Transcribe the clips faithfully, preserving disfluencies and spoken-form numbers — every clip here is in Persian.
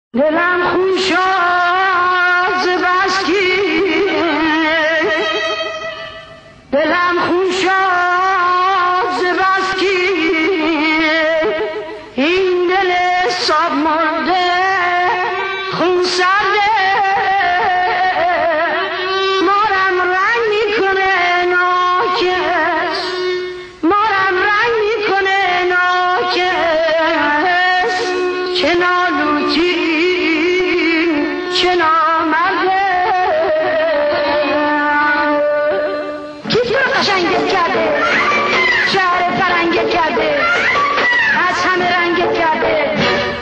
دلم خون شد ز بس که دلم خون شد ز بس که این دل صاب مرده خون سرده مارم رنگ میکنه ناکس مارم رنگ میکنه ناکس چه نالوتی چه نامرده کی تو رو قشنگت کرده شهر فرنگت کرده از همه رنگت کرده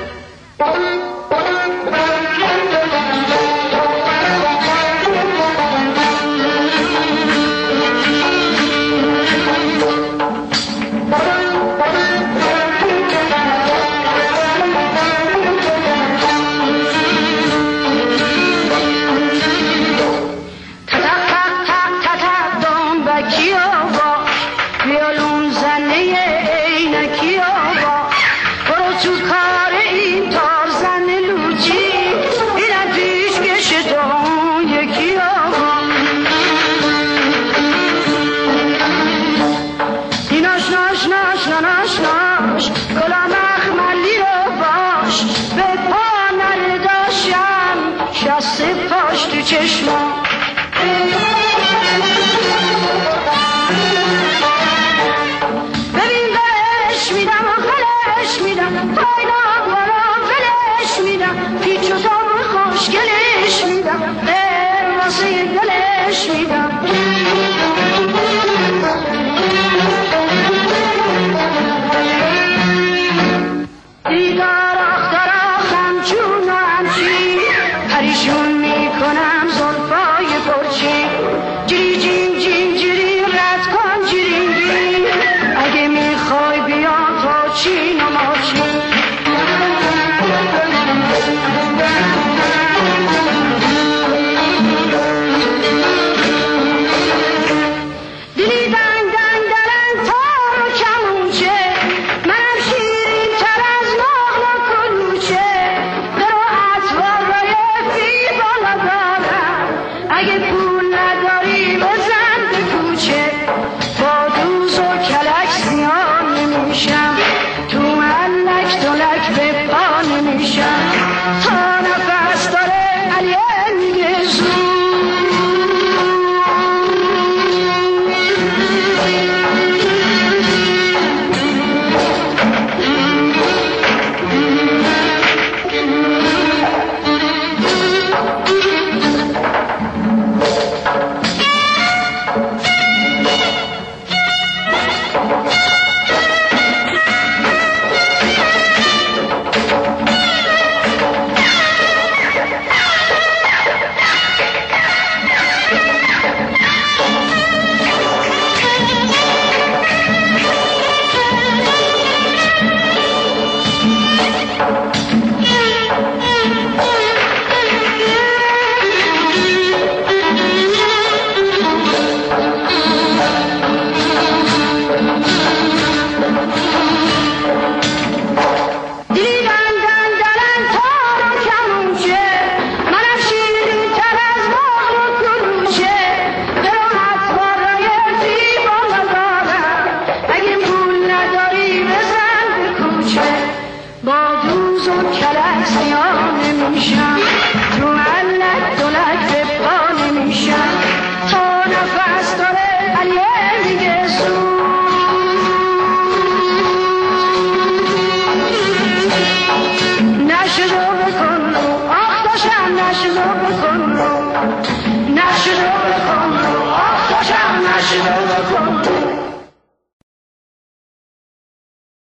شسته پاش تو چشما ببین بلش میدم و خلش میدم پاینا بالا بلش میدم پیچ و تاب خوشگلش میدم اه واسه دلش میدم دیدار آختر آخم چون و همچی پریشون میکنم زلفای پرچی جیری جیم جیم جیری رد کن جیری جیم اگه میخوای بیا تا چین و ماچین دلی دنگ دنگ دلن تار و کمونچه منم شیرین تر از نقل و کلوچه درو اطوار رای فی بالا دارم اگه پول نداری بزن به کوچه با دوز و کلک زیان نمیشم تو ملک دلک به پا نمیشم تا نفس داره علیه میگه زود با دوز و کلک زیان نمیشم